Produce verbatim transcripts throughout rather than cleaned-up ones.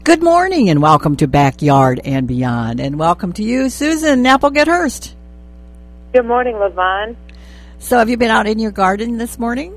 Good morning and welcome to Backyard and Beyond. And welcome to you, Susan Applegate-Hurst. Good morning, LaVon. So have you been out in your garden this morning?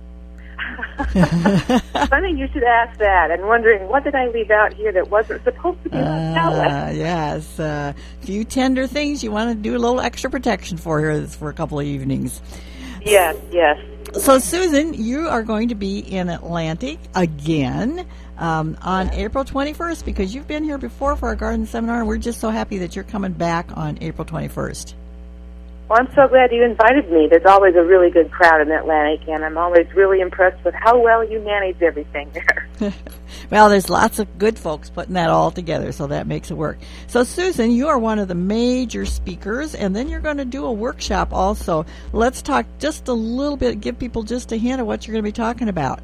Funny you should ask that. I'm wondering, what did I leave out here that wasn't supposed to be left out with? Uh, yes, a uh, few tender things you want to do a little extra protection for here for a couple of evenings. Yes, yes. So, Susan, you are going to be in Atlantic again um, on April twenty-first because you've been here before for our garden seminar, and we're just so happy that you're coming back on April twenty-first. Well, I'm so glad you invited me. There's always a really good crowd in Atlantic, and I'm always really impressed with how well you manage everything there. Well, there's lots of good folks putting that all together, so that makes it work. So, Susan, you are one of the major speakers, and then you're going to do a workshop also. Let's talk just a little bit, give people just a hint of what you're going to be talking about.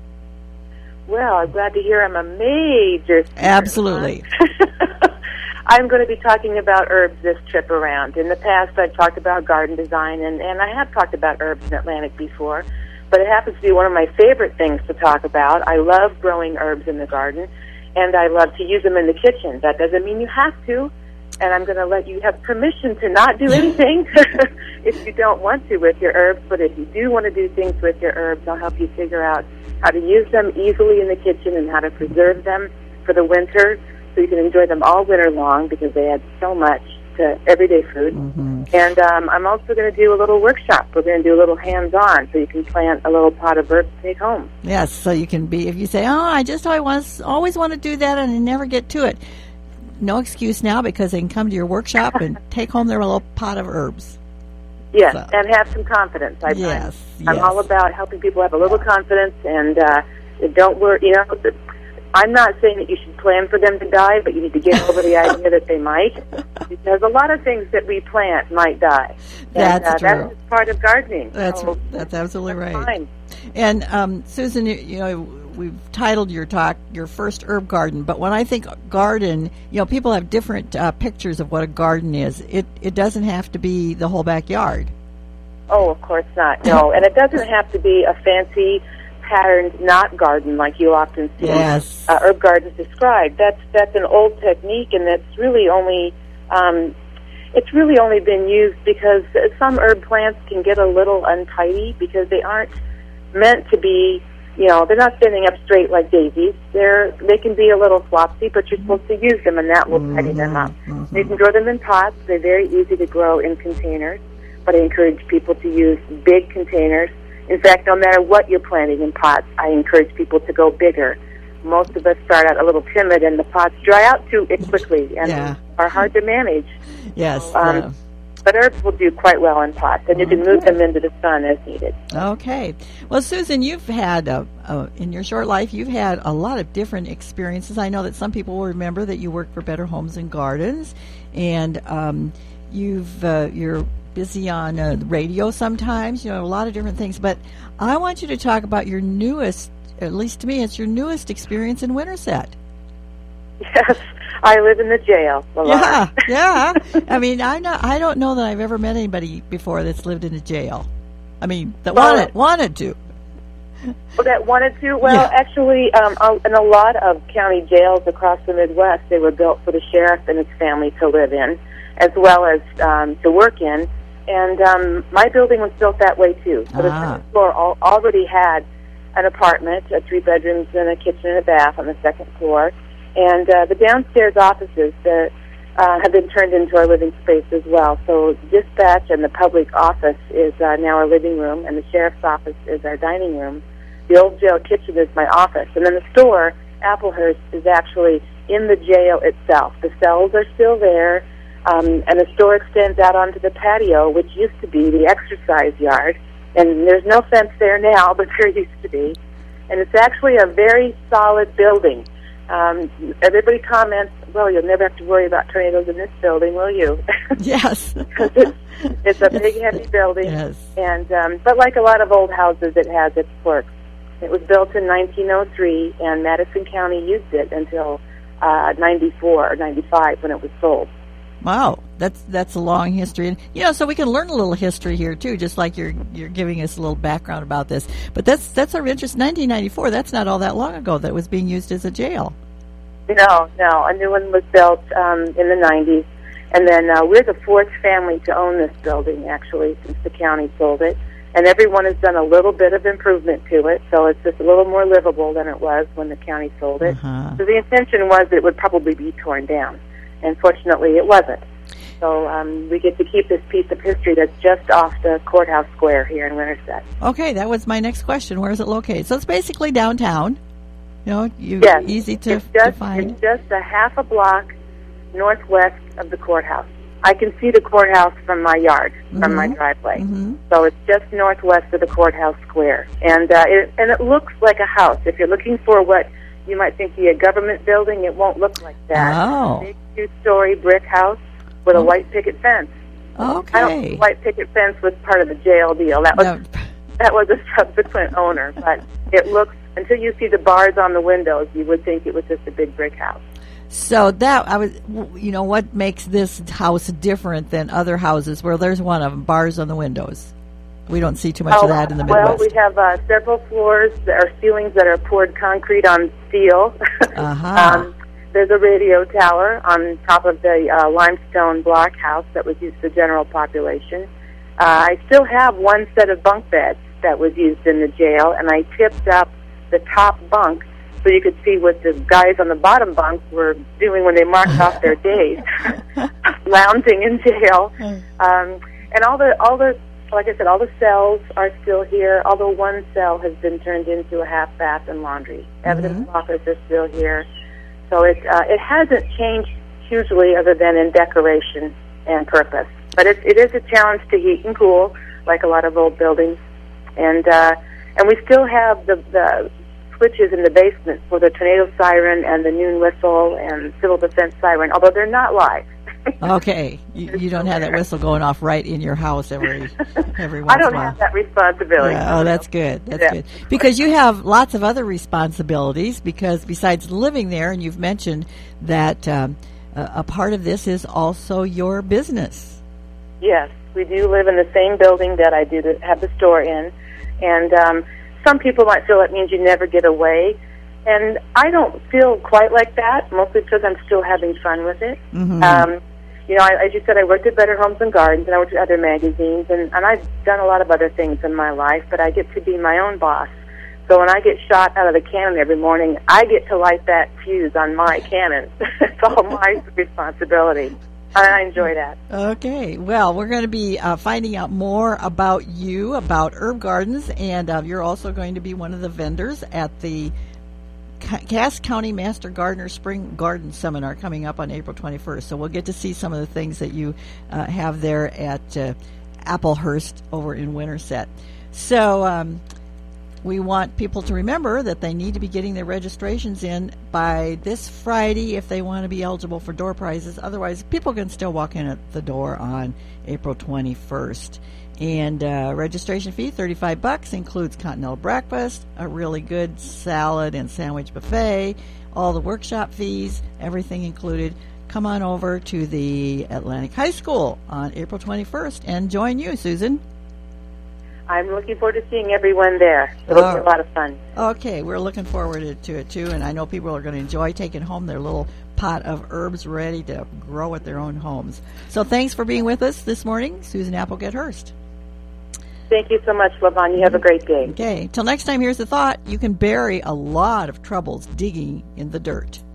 Well, I'm glad to hear I'm a major speaker. Absolutely. I'm going to be talking about herbs this trip around. In the past, I've talked about garden design, and, and I have talked about herbs in Atlantic before, but it happens to be one of my favorite things to talk about. I love growing herbs in the garden, and I love to use them in the kitchen. That doesn't mean you have to, and I'm going to let you have permission to not do anything if you don't want to with your herbs, but if you do want to do things with your herbs, I'll help you figure out how to use them easily in the kitchen and how to preserve them for the winter, so you can enjoy them all winter long because they add so much to everyday food. Mm-hmm. And um, I'm also going to do a little workshop. We're going to do a little hands-on so you can plant a little pot of herbs to take home. Yes, so you can be, if you say, oh, I just always want, always want to do that and I never get to it. No excuse now because they can come to your workshop and take home their little pot of herbs. Yes, so. And have some confidence. I yes, find. I'm yes. all about helping people have a little confidence and uh, don't worry, you know, I'm not saying that you should plan for them to die, but you need to get over the idea that they might, because a lot of things that we plant might die. That's and, uh, true. That's part of gardening. That's so that's absolutely that's right. Fine. And um, Susan, you, you know, we've titled your talk "Your First Herb Garden," but when I think garden, you know, people have different uh, pictures of what a garden is. It it doesn't have to be the whole backyard. Oh, of course not. No, and it doesn't have to be a fancy patterned knot garden like you often see yes. uh, herb gardens described. That's that's an old technique, and that's really only um, it's really only been used because some herb plants can get a little untidy because they aren't meant to be. You know, they're not standing up straight like daisies. They're they can be a little flopsy, but you're supposed to use them, and that will mm-hmm. tidy them up. Mm-hmm. You can grow them in pots. They're very easy to grow in containers, but I encourage people to use big containers. In fact, no matter what you're planting in pots, I encourage people to go bigger. Most of us start out a little timid, and the pots dry out too quickly and yeah. are hard to manage. Yes. So, um, uh, but herbs will do quite well in pots, and you can move them into the sun as needed. Okay. Well, Susan, you've had, a, a, in your short life, you've had a lot of different experiences. I know that some people will remember that you worked for Better Homes and Gardens, and um, you've uh, you're busy on uh, radio sometimes, you know, a lot of different things. But I want you to talk about your newest, at least to me, it's your newest experience in Winterset. Yes, I live in the jail. Yeah, yeah. I mean, I know, I don't know that I've ever met anybody before that's lived in a jail. I mean, that well, wanted wanted to. Well, that wanted to? Well, yeah. actually, um, in a lot of county jails across the Midwest, they were built for the sheriff and his family to live in, as well as um, to work in. And um, my building was built that way, too. So ah. the second floor al- already had an apartment, uh, three bedrooms and a kitchen and a bath on the second floor. And uh, the downstairs offices uh, uh, have been turned into our living space as well. So dispatch and the public office is uh, now our living room, and the sheriff's office is our dining room. The old jail kitchen is my office. And then the store, Applehurst, is actually in the jail itself. The cells are still there. Um, and the store extends out onto the patio, which used to be the exercise yard. And there's no fence there now, but there used to be. And it's actually a very solid building. Um, everybody comments, well, you'll never have to worry about tornadoes in this building, will you? Yes. Because it's, it's a big, heavy building. Yes. And um, but like a lot of old houses, it has its quirks. It was built in nineteen oh three, and Madison County used it until uh, ninety-four or ninety-five when it was sold. Wow, that's that's a long history, and you know, so we can learn a little history here too, just like you're you're giving us a little background about this. But that's that's our interest. nineteen ninety-four. That's not all that long ago that it was being used as a jail. No, no. A new one was built um, in the nineties. And then uh, we're the fourth family to own this building, actually, since the county sold it. And everyone has done a little bit of improvement to it, so it's just a little more livable than it was when the county sold it. Uh-huh. So the intention was that it would probably be torn down. And fortunately, it wasn't. So um, we get to keep this piece of history that's just off the courthouse square here in Winterset. Okay, that was my next question. Where is it located? So it's basically downtown. You know, you, yes, easy to, it's just, to find. It's just a half a block northwest of the courthouse. I can see the courthouse from my yard, from mm-hmm. my driveway. Mm-hmm. So it's just northwest of the courthouse square. And uh, it, and it looks like a house. If you're looking for what you might think be a government building, it won't look like that. Oh. It's a big two-story brick house with a oh. white picket fence. Okay. I don't think the white picket fence was part of the jail deal. That was no. that was a subsequent owner. But it looks, until you see the bars on the windows, you would think it was just a big brick house. So that I was, you know, what makes this house different than other houses where there's one of them, bars on the windows? We don't see too much oh, of that in the Midwest. Well, we have uh, several floors that are ceilings that are poured concrete on steel. Uh-huh. um, there's a radio tower on top of the uh, limestone block house that was used for the general population. Uh, I still have one set of bunk beds that was used in the jail, and I tipped up the top bunk so you could see what the guys on the bottom bunks were doing when they marked off their days, lounging in jail. Um, and all the, all the, like I said, all the cells are still here, although one cell has been turned into a half bath and laundry. Mm-hmm. Evidence lockers are still here. So it, uh, it hasn't changed hugely other than in decoration and purpose. But it, it is a challenge to heat and cool, like a lot of old buildings. And, uh, and we still have the, the switches in the basement for the tornado siren and the noon whistle and civil defense siren, although they're not live. Okay, you, you don't have that whistle going off right in your house every every once I don't in a while. have that responsibility. Yeah, oh, that's good. That's yeah. good. Because you have lots of other responsibilities, because besides living there, and you've mentioned that um, a, a part of this is also your business. Yes, we do live in the same building that I do the, have the store in, and um, some people might feel it means you never get away, and I don't feel quite like that, mostly because I'm still having fun with it. Mm-hmm. Um, you know, I, as you said, I worked at Better Homes and Gardens, and I worked at other magazines, and, and I've done a lot of other things in my life, but I get to be my own boss. So when I get shot out of the cannon every morning, I get to light that fuse on my cannon. It's all my responsibility. I enjoy that. Okay. Well, we're going to be uh, finding out more about you, about Herb Gardens, and uh, you're also going to be one of the vendors at the Cass County Master Gardener Spring Garden Seminar coming up on April twenty-first. So we'll get to see some of the things that you uh, have there at uh, Applehurst over in Winterset. So um, we want people to remember that they need to be getting their registrations in by this Friday if they want to be eligible for door prizes. Otherwise, people can still walk in at the door on April twenty-first. And uh, registration fee, thirty-five bucks, includes continental breakfast, a really good salad and sandwich buffet, all the workshop fees, everything included. Come on over to the Atlantic High School on April twenty-first and join you, Susan. I'm looking forward to seeing everyone there. It'll Oh. be a lot of fun. Okay, we're looking forward to it, too, and I know people are going to enjoy taking home their little pot of herbs ready to grow at their own homes. So thanks for being with us this morning, Susan Applegate-Hurst. Thank you so much, Levon. You have a great day. Okay, till next time, here's the thought. You can bury a lot of troubles digging in the dirt.